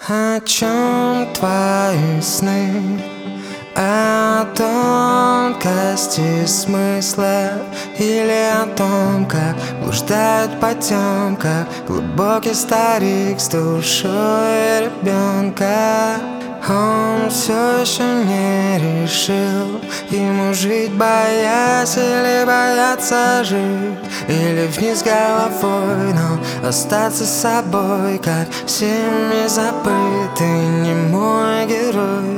О чем твои сны? О тонкости смысла или о том, как блуждают в потемках глубокий старик с душой ребенка. Он все еще не решил, ему жить боясь или бояться жить, или вниз головой, но остаться собой, как всеми забытый немой герой.